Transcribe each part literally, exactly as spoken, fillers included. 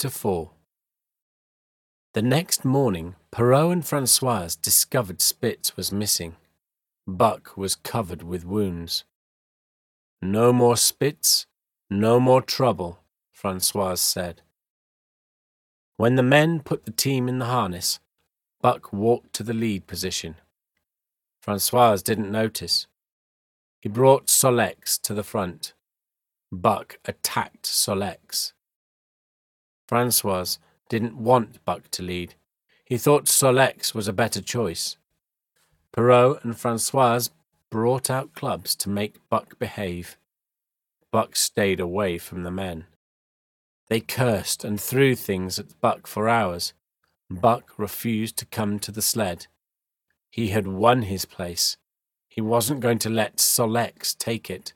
Chapter four. The next morning, Perrault and Francoise discovered Spitz was missing. Buck was covered with wounds. "No more Spitz, no more trouble," Francoise said. When the men put the team in the harness, Buck walked to the lead position. Francoise didn't notice. He brought Solex to the front. Buck attacked Solex. Francoise didn't want Buck to lead. He thought Solex was a better choice. Perrault and Francoise brought out clubs to make Buck behave. Buck stayed away from the men. They cursed and threw things at Buck for hours. Buck refused to come to the sled. He had won his place. He wasn't going to let Solex take it.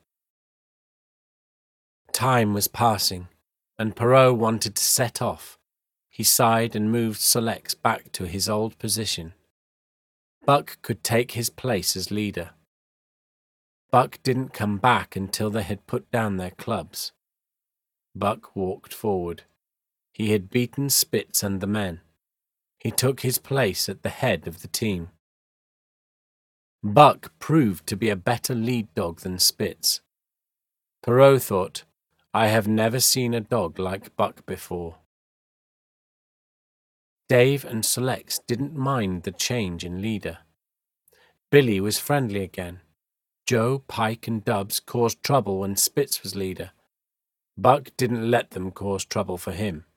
Time was passing, and Perrault wanted to set off. He sighed and moved Solex back to his old position. Buck could take his place as leader. Buck didn't come back until they had put down their clubs. Buck walked forward. He had beaten Spitz and the men. He took his place at the head of the team. Buck proved to be a better lead dog than Spitz. Perrault thought, "I have never seen a dog like Buck before." Dave and Solex didn't mind the change in leader. Billy was friendly again. Joe, Pike, and Dubs caused trouble when Spitz was leader. Buck didn't let them cause trouble for him.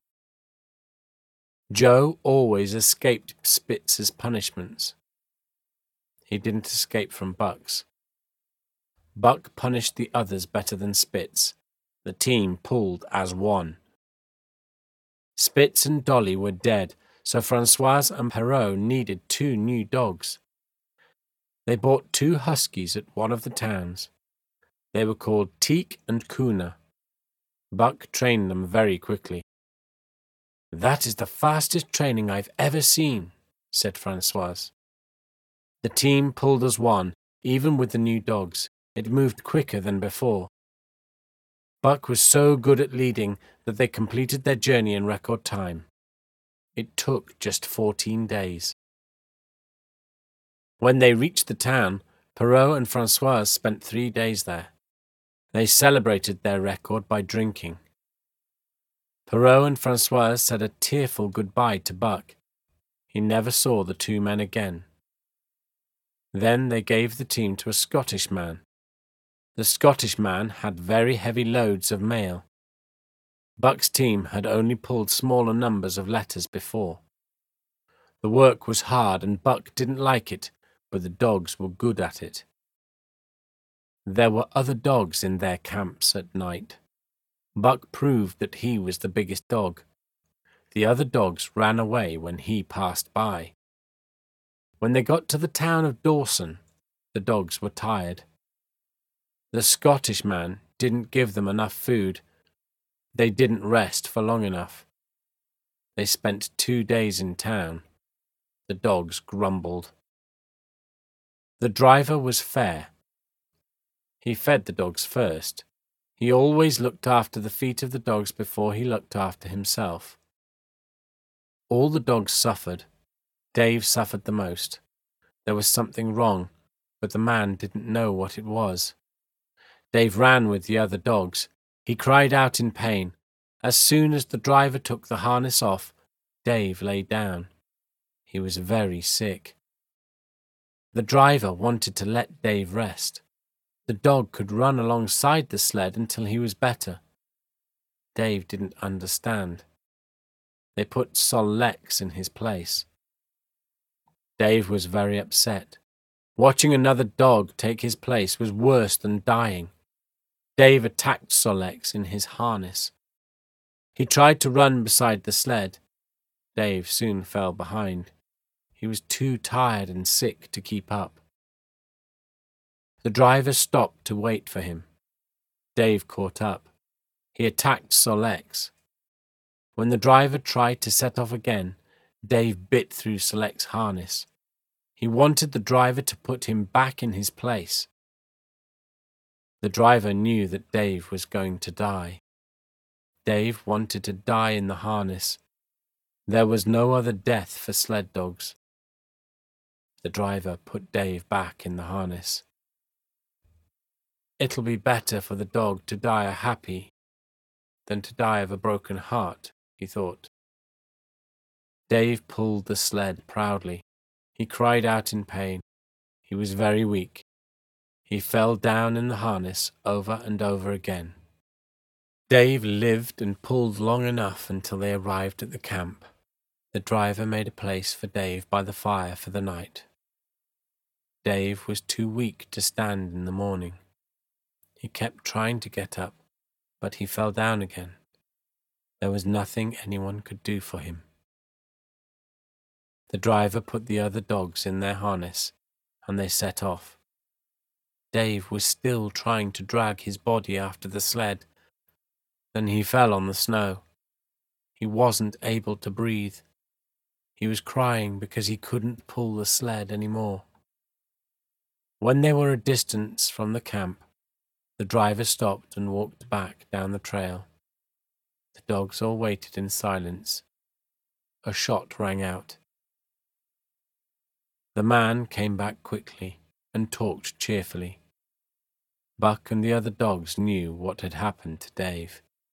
Joe always escaped Spitz's punishments. He didn't escape from Buck's. Buck punished the others better than Spitz. The team pulled as one. Spitz and Dolly were dead, so Francoise and Perrault needed two new dogs. They bought two huskies at one of the towns. They were called Teak and Kuna. Buck trained them very quickly. "That is the fastest training I've ever seen," said Francoise. The team pulled as one, even with the new dogs. It moved quicker than before. Buck was so good at leading that they completed their journey in record time. It took just fourteen days. When they reached the town, Perrault and Francoise spent three days there. They celebrated their record by drinking. Perrault and Francoise said a tearful goodbye to Buck. He never saw the two men again. Then they gave the team to a Scottish man. The Scottish man had very heavy loads of mail. Buck's team had only pulled smaller numbers of letters before. The work was hard and Buck didn't like it, but the dogs were good at it. There were other dogs in their camps at night. Buck proved that he was the biggest dog. The other dogs ran away when he passed by. When they got to the town of Dawson, the dogs were tired. The Scottish man didn't give them enough food. They didn't rest for long enough. They spent two days in town. The dogs grumbled. The driver was fair. He fed the dogs first. He always looked after the feet of the dogs before he looked after himself. All the dogs suffered. Dave suffered the most. There was something wrong, but the man didn't know what it was. Dave ran with the other dogs. He cried out in pain. As soon as the driver took the harness off, Dave lay down. He was very sick. The driver wanted to let Dave rest. The dog could run alongside the sled until he was better. Dave didn't understand. They put Solex in his place. Dave was very upset. Watching another dog take his place was worse than dying. Dave attacked Solex in his harness. He tried to run beside the sled. Dave soon fell behind. He was too tired and sick to keep up. The driver stopped to wait for him. Dave caught up. He attacked Solex. When the driver tried to set off again, Dave bit through Solex's harness. He wanted the driver to put him back in his place. The driver knew that Dave was going to die. Dave wanted to die in the harness. There was no other death for sled dogs. The driver put Dave back in the harness. It'll be better for the dog to die a happy than to die of a broken heart, he thought. Dave pulled the sled proudly. He cried out in pain. He was very weak. He fell down in the harness over and over again. Dave lived and pulled long enough until they arrived at the camp. The driver made a place for Dave by the fire for the night. Dave was too weak to stand in the morning. He kept trying to get up, but he fell down again. There was nothing anyone could do for him. The driver put the other dogs in their harness, and they set off. Dave was still trying to drag his body after the sled. Then he fell on the snow. He wasn't able to breathe. He was crying because he couldn't pull the sled anymore. When they were a distance from the camp, the driver stopped and walked back down the trail. The dogs all waited in silence. A shot rang out. The man came back quickly and talked cheerfully. Buck and the other dogs knew what had happened to Dave.